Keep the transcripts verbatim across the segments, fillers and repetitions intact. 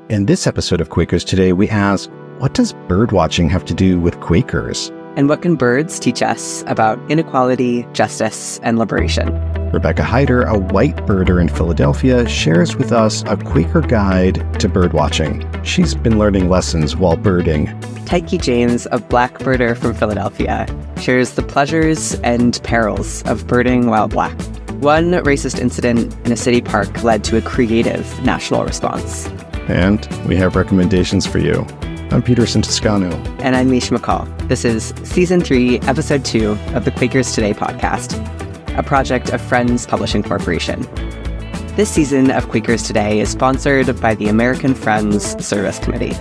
In this episode of Quakers Today, we ask, what does birdwatching have to do with Quakers? And what can birds teach us about inequality, justice, and liberation? Rebecca Hyder, a white birder in Philadelphia, shares with us a Quaker guide to birdwatching. She's been learning lessons while birding. Tyche James, a black birder from Philadelphia, shares the pleasures and perils of birding while black. One racist incident in a city park led to a creative national response. And we have recommendations for you. I'm Peterson Toscano. And I'm Mish McCall. This is Season three, Episode two of the Quakers Today podcast, a project of Friends Publishing Corporation. This season of Quakers Today is sponsored by the American Friends Service Committee.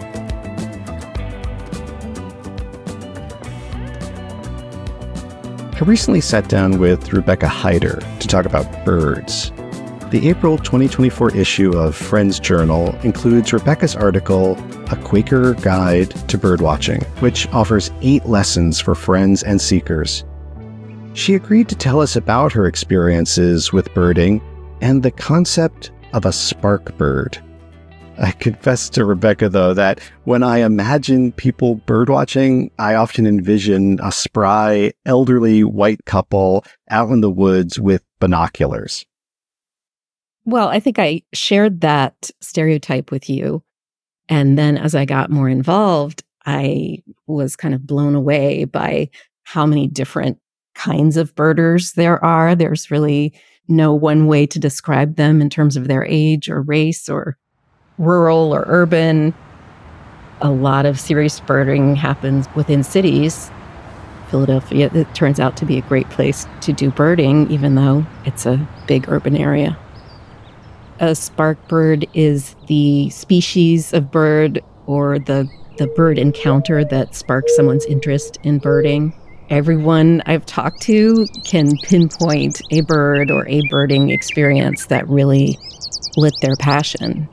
I recently sat down with Rebecca Hyder to talk about birds. The April twenty twenty-four issue of Friends Journal includes Rebecca's article, A Quaker Guide to Birdwatching, which offers eight lessons for friends and seekers. She agreed to tell us about her experiences with birding and the concept of a spark bird. I confess to Rebecca, though, that when I imagine people birdwatching, I often envision a spry, elderly white couple out in the woods with binoculars. Well, I think I shared that stereotype with you. And then as I got more involved, I was kind of blown away by how many different kinds of birders there are. There's really no one way to describe them in terms of their age or race or rural or urban. A lot of serious birding happens within cities. Philadelphia, it turns out to be a great place to do birding, even though it's a big urban area. A spark bird is the species of bird or the, the bird encounter that sparks someone's interest in birding. Everyone I've talked to can pinpoint a bird or a birding experience that really lit their passion.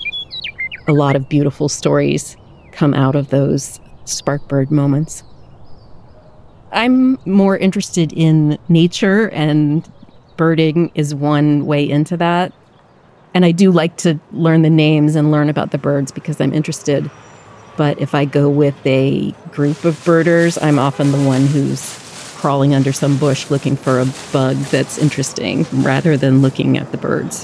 A lot of beautiful stories come out of those spark bird moments. I'm more interested in nature, and birding is one way into that. And I do like to learn the names and learn about the birds because I'm interested. But if I go with a group of birders, I'm often the one who's crawling under some bush looking for a bug that's interesting rather than looking at the birds.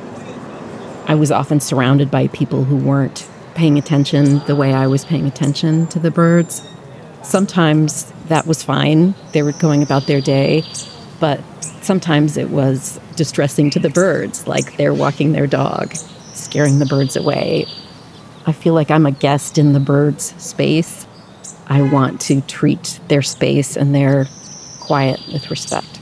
I was often surrounded by people who weren't paying attention the way I was paying attention to the birds. Sometimes that was fine. They were going about their day. But sometimes it was distressing to the birds, like they're walking their dog, scaring the birds away. I feel like I'm a guest in the birds' space. I want to treat their space and their quiet with respect.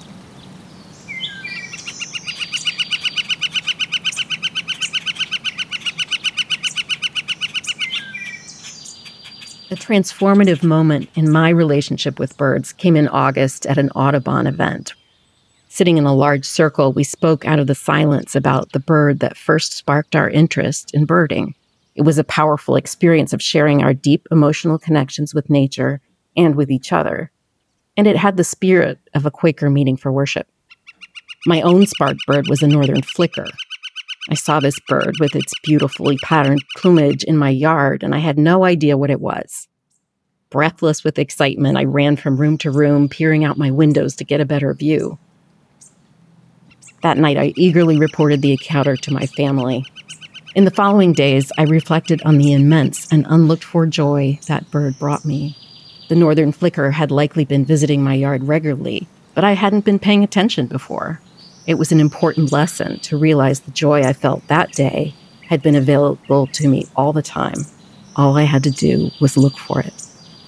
A transformative moment in my relationship with birds came in August at an Audubon event. Sitting in a large circle, we spoke out of the silence about the bird that first sparked our interest in birding. It was a powerful experience of sharing our deep emotional connections with nature and with each other. And it had the spirit of a Quaker meeting for worship. My own spark bird was a northern flicker. I saw this bird with its beautifully patterned plumage in my yard, and I had no idea what it was. Breathless with excitement, I ran from room to room, peering out my windows to get a better view. That night, I eagerly reported the encounter to my family. In the following days, I reflected on the immense and unlooked-for joy that bird brought me. The northern flicker had likely been visiting my yard regularly, but I hadn't been paying attention before. It was an important lesson to realize the joy I felt that day had been available to me all the time. All I had to do was look for it.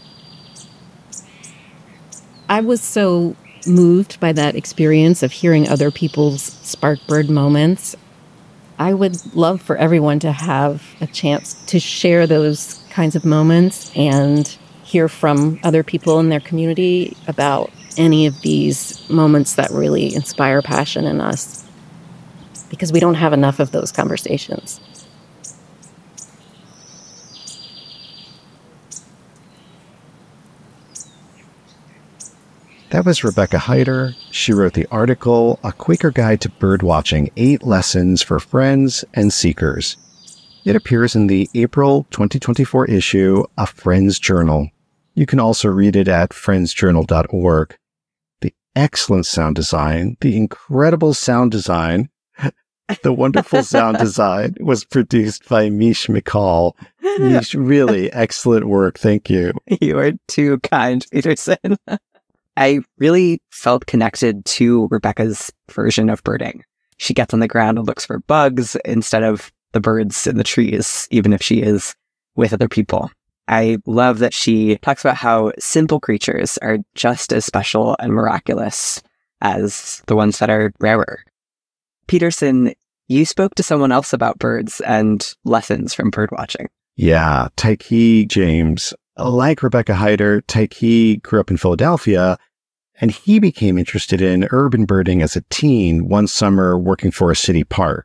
I was so moved by that experience of hearing other people's spark bird moments. I would love for everyone to have a chance to share those kinds of moments and hear from other people in their community about any of these moments that really inspire passion in us, because we don't have enough of those conversations. That was Rebecca Hyder. She wrote the article, A Quaker Guide to Birdwatching, Eight Lessons for Friends and Seekers. It appears in the April twenty twenty-four issue of Friends Journal. You can also read it at friends journal dot org. The excellent sound design, the incredible sound design, the wonderful sound design was produced by Mish McCall. Mish, really excellent work. Thank you. You are too kind, Peterson. I really felt connected to Rebecca's version of birding. She gets on the ground and looks for bugs instead of the birds in the trees, even if she is with other people. I love that she talks about how simple creatures are just as special and miraculous as the ones that are rarer. Peterson, you spoke to someone else about birds and lessons from birdwatching. Yeah, Tyke James. Like Rebecca Heider, Tyke grew up in Philadelphia, and he became interested in urban birding as a teen one summer working for a city park.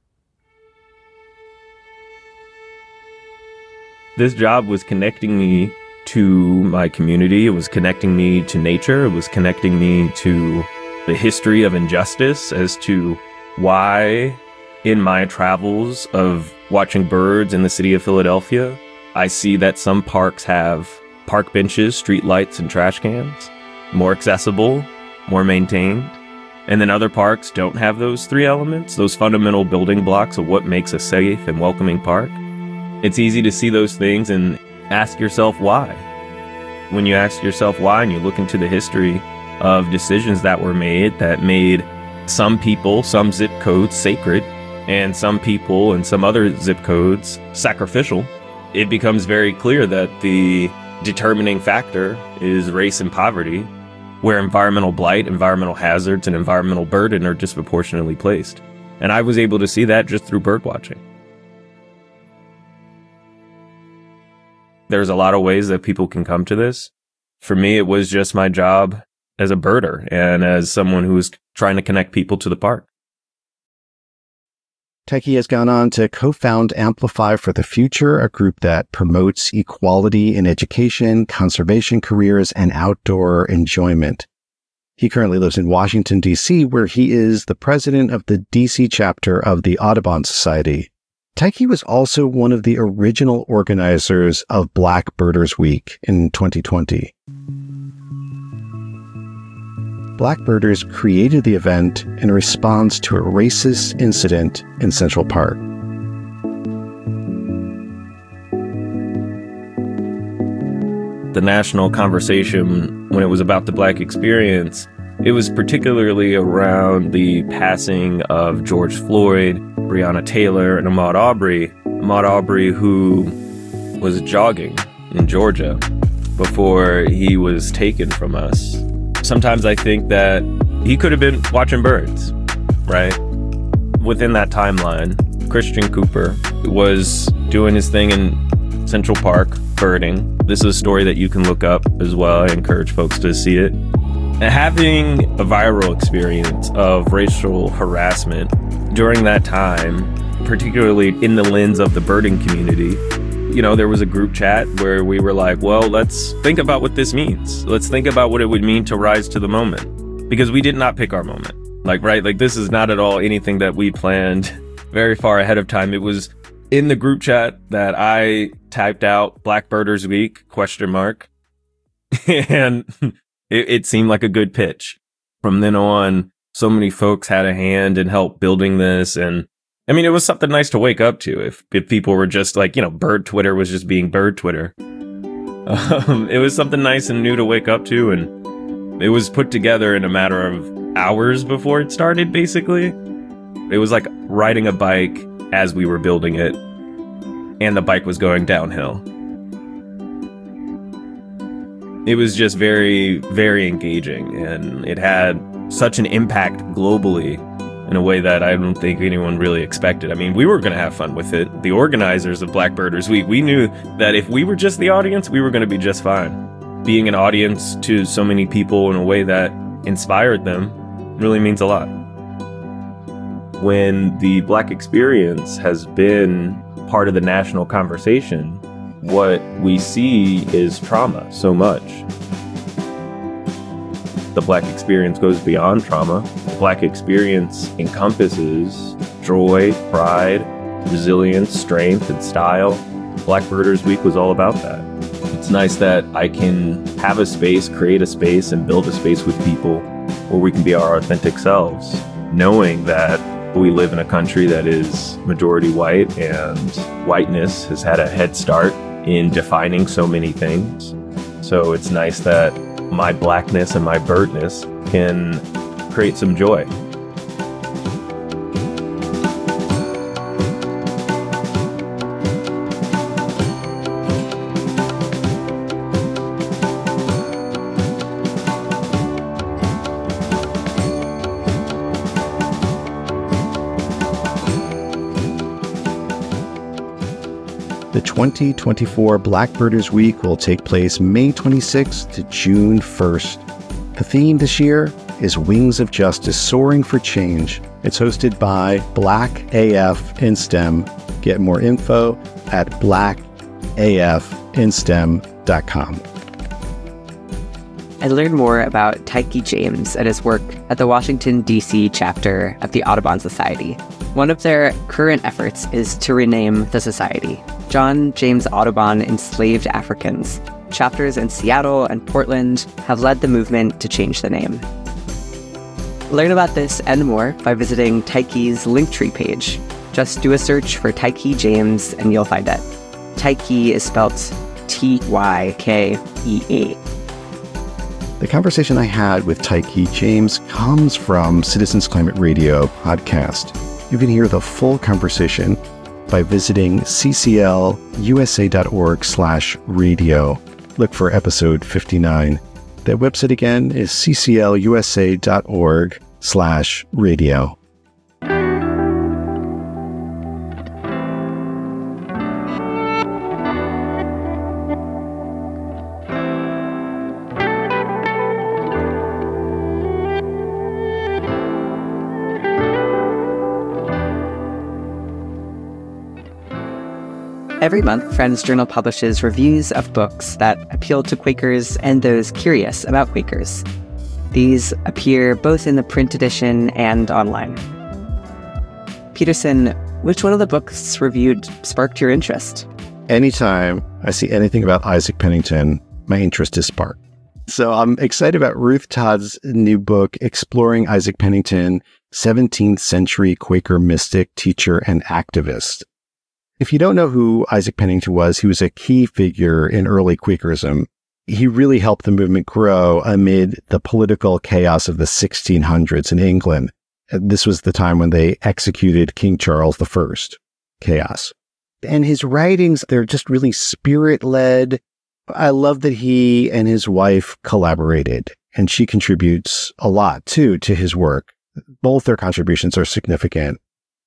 This job was connecting me to my community. It was connecting me to nature. It was connecting me to the history of injustice as to why in my travels of watching birds in the city of Philadelphia, I see that some parks have park benches, street lights, and trash cans, more accessible, more maintained. And then other parks don't have those three elements, those fundamental building blocks of what makes a safe and welcoming park. It's easy to see those things and ask yourself why. When you ask yourself why and you look into the history of decisions that were made that made some people, some zip codes sacred, and some people and some other zip codes sacrificial, it becomes very clear that the determining factor is race and poverty, where environmental blight, environmental hazards, and environmental burden are disproportionately placed. And I was able to see that just through bird watching. There's a lot of ways that people can come to this. For me, it was just my job as a birder and as someone who was trying to connect people to the park. Tyke has gone on to co-found Amplify for the Future, a group that promotes equality in education, conservation careers, and outdoor enjoyment. He currently lives in Washington, D C, where he is the president of the D C chapter of the Audubon Society. Tyke was also one of the original organizers of Black Birders Week in twenty twenty. Black Birders created the event in response to a racist incident in Central Park. The national conversation, when it was about the Black experience, it was particularly around the passing of George Floyd, Breonna Taylor, and Ahmaud Arbery. Ahmaud Arbery, who was jogging in Georgia before he was taken from us. Sometimes I think that he could have been watching birds, right? Within that timeline, Christian Cooper was doing his thing in Central Park, birding. This is a story that you can look up as well. I encourage folks to see it. And having a viral experience of racial harassment during that time, particularly in the lens of the birding community, you know, there was a group chat where we were like, well, let's think about what this means. Let's think about what it would mean to rise to the moment, because we did not pick our moment. Like, right, like this is not at all anything that we planned very far ahead of time. It was in the group chat that I typed out Black Birders Week, question mark. And it, it seemed like a good pitch. From then on, so many folks had a hand in help building this. And I mean, it was something nice to wake up to if, if people were just like, you know, bird Twitter was just being bird Twitter. Um, it was something nice and new to wake up to. And it was put together in a matter of hours before it started, basically. It was like riding a bike as we were building it, and the bike was going downhill. It was just very, very engaging, and it had such an impact globally in a way that I don't think anyone really expected. I mean, we were going to have fun with it. The organizers of Black Birders Week, we knew that if we were just the audience, we were going to be just fine. Being an audience to so many people in a way that inspired them really means a lot. When the Black experience has been part of the national conversation, what we see is trauma so much. The Black experience goes beyond trauma. The Black experience encompasses joy, pride, resilience, strength, and style. Blackbirders Week was all about that. It's nice that I can have a space, create a space, and build a space with people where we can be our authentic selves, knowing that we live in a country that is majority white, and whiteness has had a head start in defining so many things. So it's nice that my blackness and my birdness can create some joy. The twenty twenty-four Blackbirders Week will take place May twenty-sixth to June first. The theme this year is Wings of Justice, Soaring for Change. It's hosted by Black A F in STEM. Get more info at black a f in stem dot com. I learned more about Tyche James and his work at the Washington, D C chapter of the Audubon Society. One of their current efforts is to rename the society. John James Audubon Enslaved Africans. Chapters in Seattle and Portland have led the movement to change the name. Learn about this and more by visiting Tyche's Linktree page. Just do a search for Tyche James and you'll find it. Tyche is spelled T Y K E E. The conversation I had with Tyche James comes from Citizens Climate Radio podcast. You can hear the full conversation by visiting c c l u s a dot org slash radio. Look for episode fifty-nine. That website again is c c l u s a dot org slash radio. Every month, Friends Journal publishes reviews of books that appeal to Quakers and those curious about Quakers. These appear both in the print edition and online. Peterson, which one of the books reviewed sparked your interest? Anytime I see anything about Isaac Pennington, my interest is sparked. So I'm excited about Ruth Todd's new book, Exploring Isaac Pennington, seventeenth century Quaker mystic, teacher, and activist. If you don't know who Isaac Pennington was, he was a key figure in early Quakerism. He really helped the movement grow amid the political chaos of the sixteen hundreds in England. This was the time when they executed King Charles the First. Chaos. And his writings, they're just really spirit-led. I love that he and his wife collaborated, and she contributes a lot, too, to his work. Both their contributions are significant.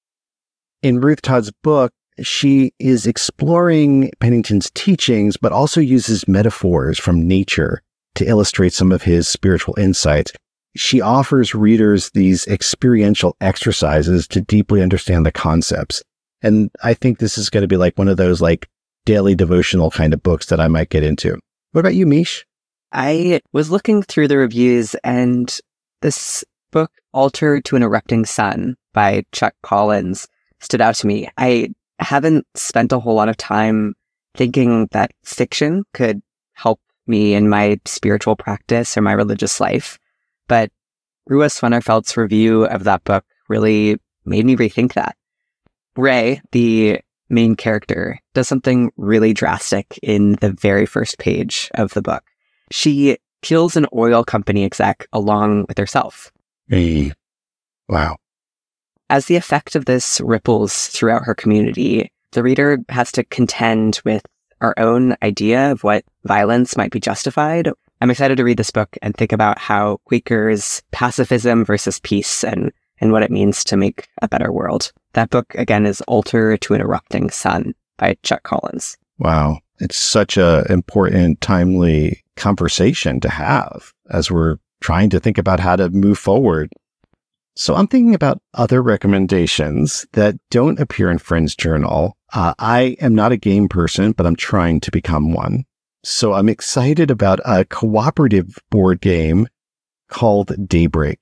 In Ruth Todd's book, she is exploring Pennington's teachings, but also uses metaphors from nature to illustrate some of his spiritual insights. She offers readers these experiential exercises to deeply understand the concepts. And I think this is going to be like one of those like daily devotional kind of books that I might get into. What about you, Mish? I was looking through the reviews, and this book, Altar to an Erupting Sun by Chuck Collins, stood out to me. I haven't spent a whole lot of time thinking that fiction could help me in my spiritual practice or my religious life. But Rua Swenerfeldt's review of that book really made me rethink that. Ray, the main character, does something really drastic in the very first page of the book. She kills an oil company exec along with herself. Hey. Wow. As the effect of this ripples throughout her community, the reader has to contend with our own idea of what violence might be justified. I'm excited to read this book and think about how Quakers' pacifism versus peace and, and what it means to make a better world. That book, again, is Altar to an Erupting Sun by Chuck Collins. Wow. It's such a important, timely conversation to have as we're trying to think about how to move forward. So I'm thinking about other recommendations that don't appear in Friends Journal. Uh, I am not a game person, but I'm trying to become one. So I'm excited about a cooperative board game called Daybreak.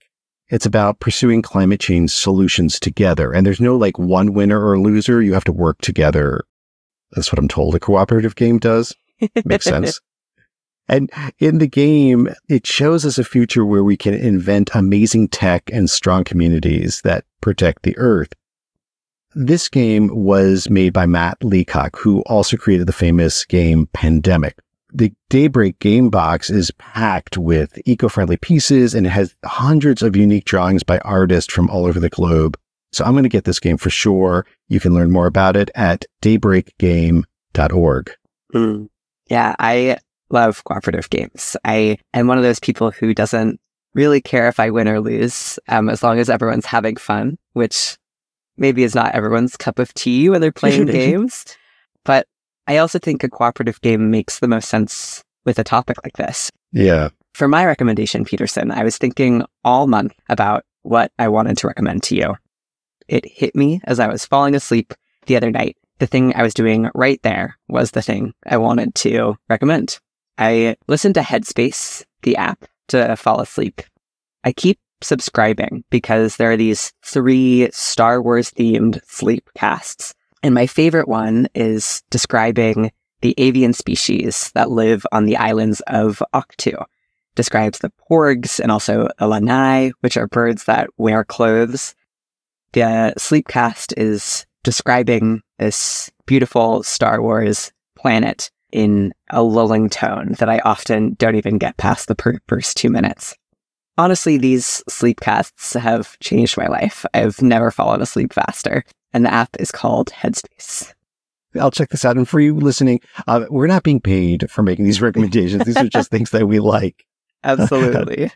It's about pursuing climate change solutions together. And there's no like one winner or loser. You have to work together. That's what I'm told a cooperative game does. Makes sense. And in the game, it shows us a future where we can invent amazing tech and strong communities that protect the Earth. This game was made by Matt Leacock, who also created the famous game Pandemic. The Daybreak game box is packed with eco-friendly pieces, and it has hundreds of unique drawings by artists from all over the globe. So I'm going to get this game for sure. You can learn more about it at daybreak game dot org. Mm. Yeah, I love cooperative games. I am one of those people who doesn't really care if I win or lose, um, as long as everyone's having fun, which maybe is not everyone's cup of tea when they're playing games. But I also think a cooperative game makes the most sense with a topic like this. Yeah. For my recommendation, Peterson, I was thinking all month about what I wanted to recommend to you. It hit me as I was falling asleep the other night. The thing I was doing right there was the thing I wanted to recommend. I listened to Headspace, the app, to fall asleep. I keep subscribing because there are these three Star Wars themed sleep casts. And my favorite one is describing the avian species that live on the islands of Ahch-To. Describes the porgs and also the lanai, which are birds that wear clothes. The sleepcast is describing this beautiful Star Wars planet in a lulling tone that I often don't even get past the per- first two minutes. Honestly, these sleepcasts have changed my life. I've never fallen asleep faster. And the app is called Headspace. I'll check this out. And for you listening, uh, we're not being paid for making these recommendations. These are just things that we like. Absolutely.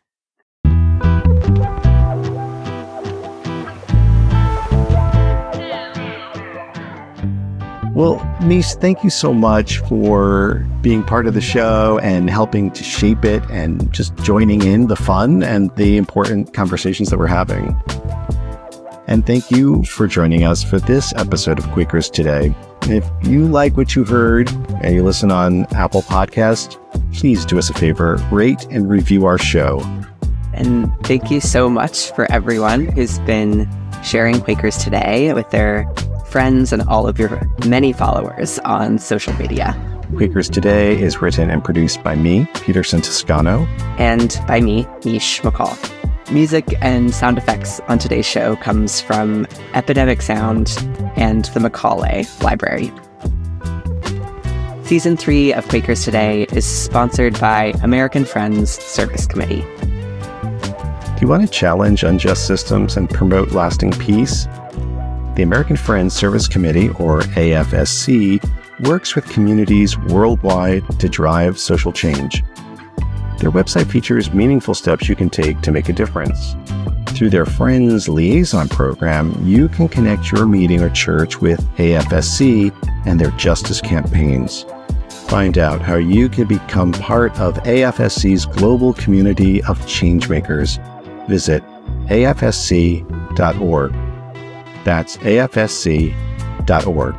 Well, Mies, thank you so much for being part of the show and helping to shape it and just joining in the fun and the important conversations that we're having. And thank you for joining us for this episode of Quakers Today. If you like what you heard and you listen on Apple Podcasts, please do us a favor, rate and review our show. And thank you so much for everyone who's been sharing Quakers Today with their friends and all of your many followers on social media. Quakers Today is written and produced by me, Peterson Toscano. And by me, Mish McCall. Music and sound effects on today's show comes from Epidemic Sound and the Macaulay Library. Season three of Quakers Today is sponsored by American Friends Service Committee. Do you want to challenge unjust systems and promote lasting peace? The American Friends Service Committee, or A F S C, works with communities worldwide to drive social change. Their website features meaningful steps you can take to make a difference. Through their Friends Liaison program, you can connect your meeting or church with A F S C and their justice campaigns. Find out how you can become part of A F S C's global community of changemakers. Visit A F S C dot org. That's A F S C dot org.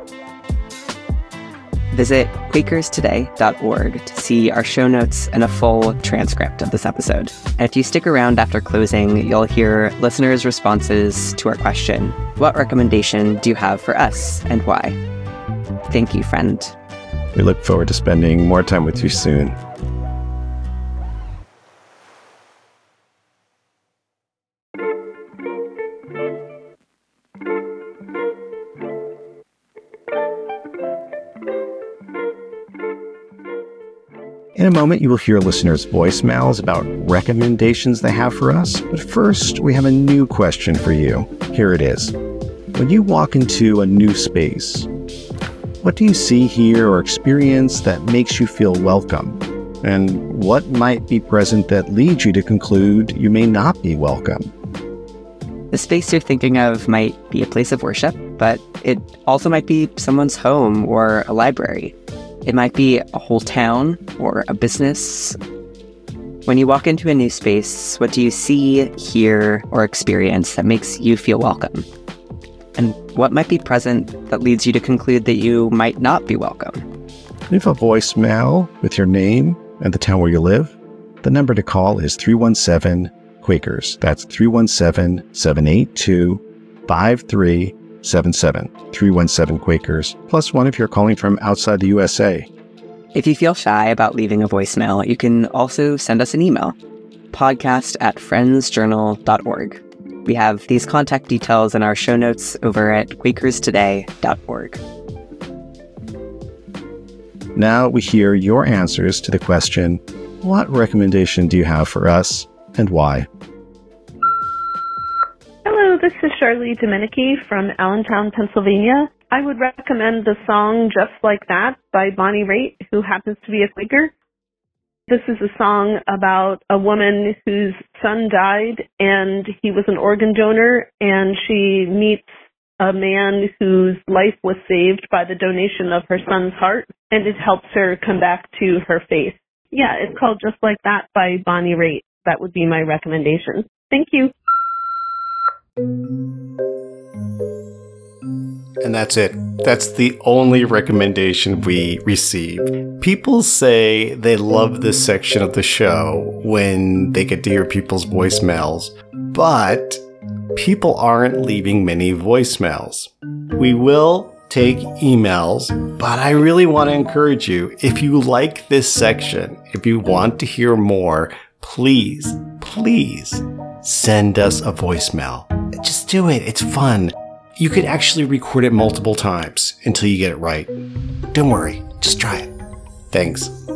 Visit Quakers Today dot org to see our show notes and a full transcript of this episode. And if you stick around after closing, you'll hear listeners' responses to our question, what recommendation do you have for us and why? Thank you, friend. We look forward to spending more time with you soon. In a moment, you will hear listeners' voicemails about recommendations they have for us. But first, we have a new question for you. Here it is. When you walk into a new space, what do you see, hear, or experience that makes you feel welcome? And what might be present that leads you to conclude you may not be welcome? The space you're thinking of might be a place of worship, but it also might be someone's home or a library. It might be a whole town or a business. When you walk into a new space, what do you see, hear, or experience that makes you feel welcome? And what might be present that leads you to conclude that you might not be welcome? Leave a voicemail with your name and the town where you live. The number to call is three one seven, Quakers. That's three one seven, seven eight two, five three seven seven. three one seven Quakers, plus one if you're calling from outside the U S A. If you feel shy about leaving a voicemail, you can also send us an email, podcast at friendsjournal dot org. We have these contact details in our show notes over at quakers today dot org. Now we hear your answers to the question, what recommendation do you have for us and why? Hello, this is Charlie Domenici from Allentown, Pennsylvania. I would recommend the song Just Like That by Bonnie Raitt, who happens to be a Quaker. This is a song about a woman whose son died and he was an organ donor, and she meets a man whose life was saved by the donation of her son's heart, and it helps her come back to her faith. Yeah, it's called Just Like That by Bonnie Raitt. That would be my recommendation. Thank you. And that's it. That's the only recommendation we received. People say they love this section of the show when they get to hear people's voicemails, but people aren't leaving many voicemails. We will take emails, but I really want to encourage you, if you like this section, if you want to hear more, please, please send us a voicemail. Just do it. It's fun. You could actually record it multiple times until you get it right. Don't worry. Just try it. Thanks.